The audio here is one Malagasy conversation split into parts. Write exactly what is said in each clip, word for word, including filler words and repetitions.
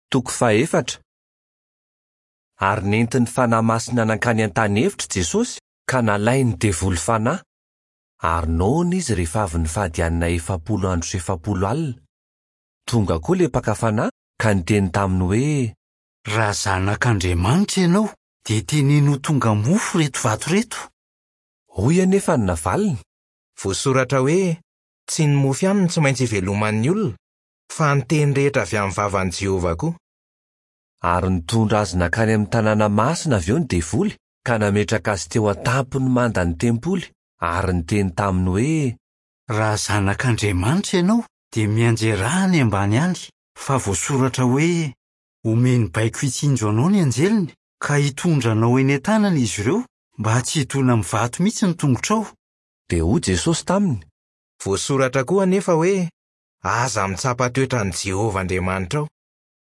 Toko fahaefatra. Ary nentin'ny fanahy masina nankany an-tany hevitra Jesosy ka nalainy devoly fanahy. Ary noana izy rehefa avy nifadianina efapolo andro sy efapolo alina. Tonga koa le mpaka fanahy ka niteny taminy hoe, raha zanak'Andriamanitra ianao, dia teneno ho tonga mofo reto vato reto. Hoy anefa ny navaliny, voasoratra hoe, tsy ny mofo ihany no tsy maintsy iveloman'ny olona, fa ny teny rehetra avy amin'ny vavan'i Jehovah koa. Ary nitondra azy nakany amin'ny tanàna masina avy eo ny devoly, ka nametraka azy teo an-tampony manda ny tempoly, ary niteny taminy hoe, raha zanak'Andriamanitra ianao, dia mianjera ny ambany any, fa voasoratra hoe, omeny baiko hitsinjo anao ny anjeliny, ka hitondra anao eny an-tanany izy ireo, mba tsy hitona amin'ny vato mihitsy ny tongotrao. Dia hoy Jesosy taminy, voasoratra koa anefa hoe, aza mitsapa toetran'i Jehovah Andriamanitra ao.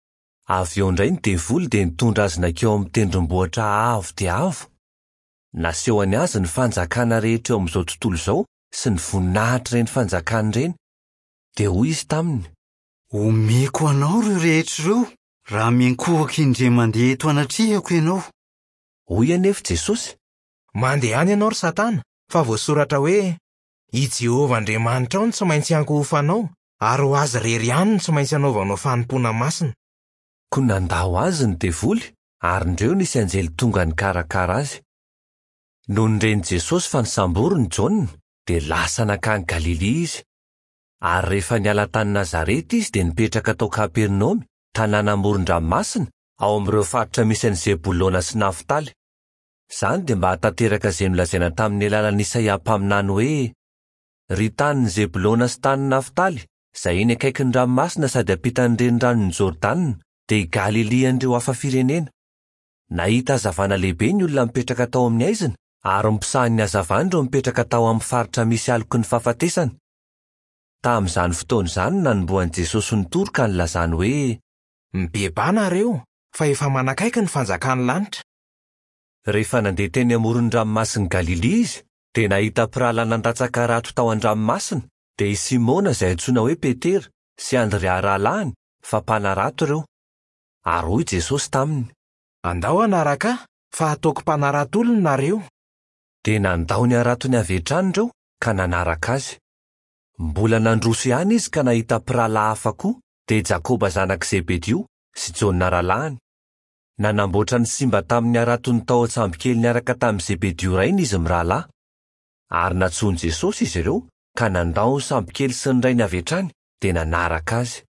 Avy eo indray ny devoly dia nitondra azy nakeo amin'ny tendrombohitra avo dia avo. Nasehony azy ny fanjakana rehetra eo amin'izao tontolo izao sy ny voninahitra ireny fanjakana ireny. Dia hoy izy taminy, omeko anao ireo rehetra ireo, raha miankohaka indray mandeha eto anatrehako ianao. Hoy anefa Jesosy, mandeha any ianao ry Satana, fa voasoratra hoe, i Jehovah Andriamanitra ao no tsy maintsy hankohofanao, ary ho azy rery ihany no tsy maintsy hanaovanao fanompoana masina. Ko nandao azy ny devoly, ary ndreo nisy anjely tonga nikarakara azy. Noho nireny Jesosy fa nisambory ny Jaona, dia lasa nakany Galilea izy. Ary rehefa niala tany Nazareta izy dia nipetraka tao Kapernaume, tanàna amoron-dranomasina, ao amin'ireo faritra misy an'i Zebolona sy Naftaly. Izany dia mba hatanteraka izay nolazaina tamin'ny alalan'i Isaia mpaminany hoe, ry tanin'ny Zebolona sy tanin'ny Naftaly, izay eny akaikin'ny ranomasina sady ampitan'ny reniranon'ny Jordana, dia i Galilean'ireo hafa firenena. Nahita hazavana lehibe ny olona mipetraka tao amin'ny aizina, ary mpisahan'ny hazavana ireo mipetraka tao amin'ny faritra misy aloky ny fahafatesana. Tamin'izany fotoana izany nanombohan'i Jesosy ny toro ka nilazany hoe, mibeba nareo, fa efa manakaiky ny fanjakan'ny lanitra. Rehefa nandeha teny amoron'ny ranomasin'i Galilea izy, dia nahita mpirahalahy nandatsaka rato tao an-dranomasina, dia i Simona izay antsoina hoe Petera, sy Andrea rahalahiny, fa mpanarato ireo. Ary hoy Jesosy taminy, andao anaraka ahy, fa ataoko mpanarato-olona nareo. Dia nandao ny aratony avy hatrany ireo, ka nanaraka azy. Mbola nandroso ihany izy ka nahita mpirahalahy hafa koa, dia Jakoba zanak' Zebedeo sy Jona rahalahiny. Nanamboatra ny simba tamin'ny aratony tao an-tsambokely niaraka tamin'i Zebedeo rainy izy mirahalahy. Ary natsoiny Jesosy izy ireo, ka nandao ny sambokely sy ny rainy avy hatrany, dia nanaraka azy.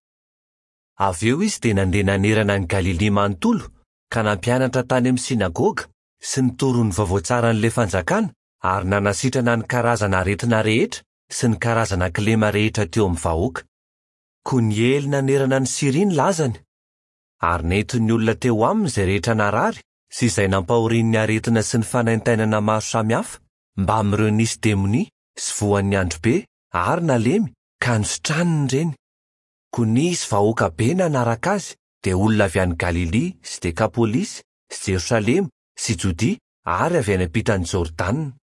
Avy eo izy dia nandeha nanerana ny Galilea manontolo, ka nampianatra tany amin'ny sinagoga, sy nitoro ny vaovao tsaran'ilay fanjakana, ary nanasitrana ny karazana aretina rehetra, sy ny karazana kilema rehetra teo amin'ny vahoaka. Ko ny ely nanerana ny siriny lazany. Ary nentin'ny olona teo aminy izay rehetra narary, sy izay nampahorian'ny aretina sy ny fanaintainana maro samihafa, mba amin'ireo nisy demonia, sy voan'ny andro be, ary nalemy, ka nisotraniny ireny. Ko nisy vahoaka be nanaraka azy, dia olona avy any Galilea, sy Dekapolisy, sy Jerosalema, sy Jodia, ary avy any ampitan'ny Jordana.